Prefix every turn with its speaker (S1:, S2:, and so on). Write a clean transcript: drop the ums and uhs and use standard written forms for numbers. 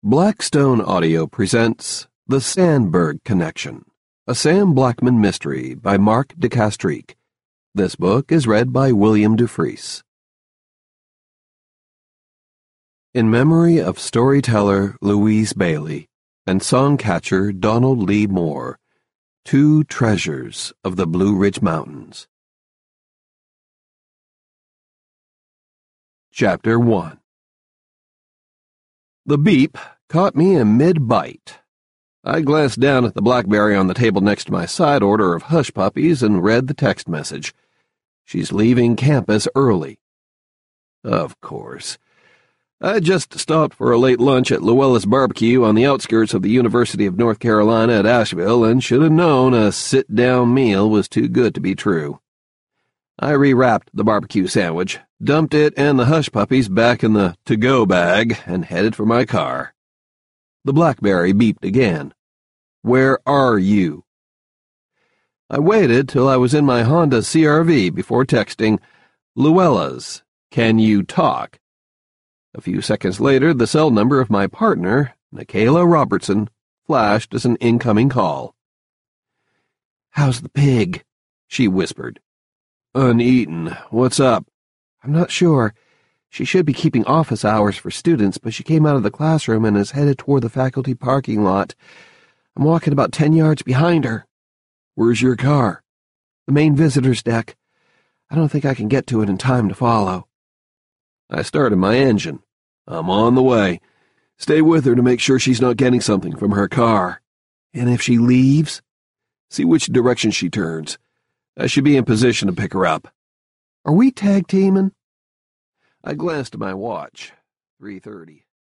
S1: Blackstone Audio presents The Sandberg Connection, a Sam Blackman mystery by Mark DeCastries. This book is read by William Dufris. In memory of storyteller Louise Bailey and songcatcher Donald Lee Moore, two treasures of the Blue Ridge Mountains. Chapter 1. The beep caught me in mid-bite. I glanced down at the BlackBerry on the table next to my side order of hush puppies and read the text message. She's leaving campus early. Of course. I just stopped for a late lunch at Luella's Barbecue on the outskirts of the University of North Carolina at Asheville and should have known a sit-down meal was too good to be true. I rewrapped the barbecue sandwich, dumped it and the hush puppies back in the to-go bag, and headed for my car. The BlackBerry beeped again. Where are you? I waited till I was in my Honda CR-V before texting, Luella's, can you talk? A few seconds later, the cell number of my partner, Nikayla Robertson, flashed as an incoming call. How's the pig? She whispered. Uneaten. What's up? I'm not sure. She should be keeping office hours for students, but she came out of the classroom and is headed toward the faculty parking lot. I'm walking about 10 yards behind her. Where's your car? The main visitor's deck. I don't think I can get to it in time to follow. I started my engine. I'm on the way. Stay with her to make sure she's not getting something from her car. And if she leaves? See which direction she turns. I should be in position to pick her up. Are we tag teaming? I glanced at my watch. 3:30.